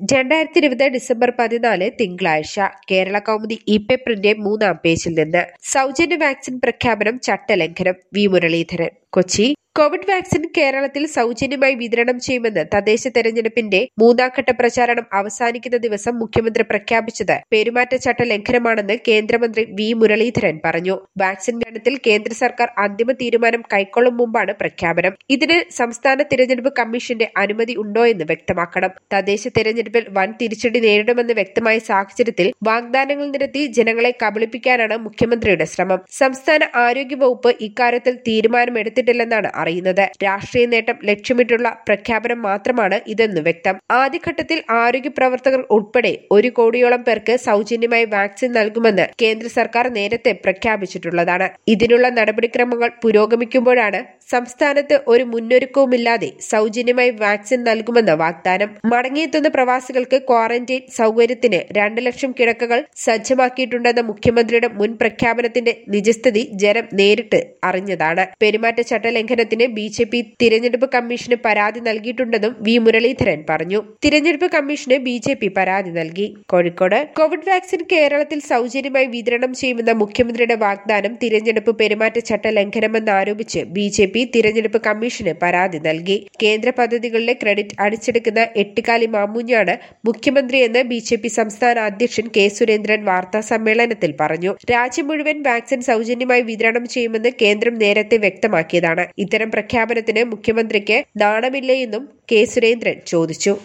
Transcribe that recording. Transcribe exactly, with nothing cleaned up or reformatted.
രണ്ടായിരത്തി ഇരുപത് ഡിസംബർ പതിനാല് തിങ്കളാഴ്ച കേരള കൗമുദി ഇ പേപ്പറിന്റെ മൂന്നാം പേജിൽ നിന്ന് സൗജന്യ വാക്സിൻ പ്രഖ്യാപനം ചട്ടലംഘനം V Muraleedharan Kochi. Covid vaccine കേരളത്തിൽ സൗജന്യമായി വിതരണം ചെയ്യുമെന്ന് തദ്ദേശ തെരഞ്ഞെടുപ്പിന്റെ മൂന്നാംഘട്ട പ്രചാരണം അവസാനിക്കുന്ന ദിവസം മുഖ്യമന്ത്രി പ്രഖ്യാപിച്ചത് പെരുമാറ്റച്ചട്ട ലംഘനമാണെന്ന് കേന്ദ്രമന്ത്രി വി മുരളീധരൻ പറഞ്ഞു. വാക്സിൻ വിതരണത്തിൽ കേന്ദ്ര സർക്കാർ അന്തിമ തീരുമാനം കൈക്കൊള്ളും മുമ്പാണ് പ്രഖ്യാപനം. ഇതിന് സംസ്ഥാന തിരഞ്ഞെടുപ്പ് കമ്മീഷന്റെ അനുമതി ഉണ്ടോ എന്ന് വ്യക്തമാക്കണം. തദ്ദേശ തെരഞ്ഞെടുപ്പിൽ വൻ തിരിച്ചടി നേരിടുമെന്ന് വ്യക്തമായ സാഹചര്യത്തിൽ വാഗ്ദാനങ്ങൾ നിരത്തി ജനങ്ങളെ കബളിപ്പിക്കാനാണ് മുഖ്യമന്ത്രിയുടെ ശ്രമം. സംസ്ഥാന ആരോഗ്യവകുപ്പ് ഇക്കാര്യത്തിൽ തീരുമാനമെടുത്തിട്ടില്ലെന്നാണ് അറിയുന്നത്. രാഷ്ട്രീയ നേട്ടം ലക്ഷ്യമിട്ടുള്ള പ്രഖ്യാപനം മാത്രമാണ് ഇതെന്ന് വ്യക്തം. ആദ്യഘട്ടത്തിൽ ആരോഗ്യ പ്രവർത്തകർ ഉൾപ്പെടെ ഒരു കോടിയോളം പേർക്ക് സൗജന്യമായി വാക്സിൻ നൽകുമെന്ന് കേന്ദ്ര സർക്കാർ നേരത്തെ പ്രഖ്യാപിച്ചിട്ടുള്ളതാണ്. ഇതിനുള്ള നടപടിക്രമങ്ങൾ പുരോഗമിക്കുമ്പോഴാണ് സംസ്ഥാനത്ത് ഒരു മുന്നൊരുക്കവുമില്ലാതെ സൗജന്യമായി വാക്സിൻ നൽകുമെന്ന വാഗ്ദാനം. മടങ്ങിയെത്തുന്ന പ്രവാസികൾക്ക് ക്വാറന്റൈൻ സൗകര്യത്തിന് രണ്ട് ലക്ഷം കിടക്കകൾ സജ്ജമാക്കിയിട്ടുണ്ടെന്ന മുഖ്യമന്ത്രിയുടെ മുൻ പ്രഖ്യാപനത്തിന്റെ നിജസ്ഥിതി ജനം നേരിട്ട് അറിഞ്ഞതാണ്. പെരുമാറ്റച്ചട്ട ലംഘനത്തിന് ബി ജെ പി തിരഞ്ഞെടുപ്പ് കമ്മീഷന് പരാതി നൽകിയിട്ടുണ്ടെന്നും വി മുരളീധരൻ പറഞ്ഞു. തിരഞ്ഞെടുപ്പ് കമ്മീഷന് ബി ജെ പി പരാതി നൽകി. കോഴിക്കോട് കോവിഡ് വാക്സിൻ കേരളത്തിൽ സൗജന്യമായി വിതരണം ചെയ്യുമെന്ന മുഖ്യമന്ത്രിയുടെ വാഗ്ദാനം തിരഞ്ഞെടുപ്പ് പെരുമാറ്റച്ചട്ട ലംഘനമെന്നാരോപിച്ച് ബി ജെ പി തിരഞ്ഞെടുപ്പ് കമ്മീഷന് പരാതി നൽകി. കേന്ദ്ര പദ്ധതികളിലെ ക്രെഡിറ്റ് അടിച്ചെടുക്കുന്ന എട്ടുകാലി മാമൂഞ്ഞാണ് മുഖ്യമന്ത്രിയെന്ന് ബി ജെ പി സംസ്ഥാന അധ്യക്ഷൻ കെ സുരേന്ദ്രൻ വാർത്താ സമ്മേളനത്തിൽ പറഞ്ഞു. രാജ്യം മുഴുവൻ വാക്സിൻ സൗജന്യമായി വിതരണം ചെയ്യുമെന്ന് കേന്ദ്രം നേരത്തെ വ്യക്തമാക്കിയതാണ്. ഇത്തരം പ്രഖ്യാപനത്തിന് മുഖ്യമന്ത്രിക്ക് നാണമില്ലേ എന്നും കെ സുരേന്ദ്രൻ ചോദിച്ചു.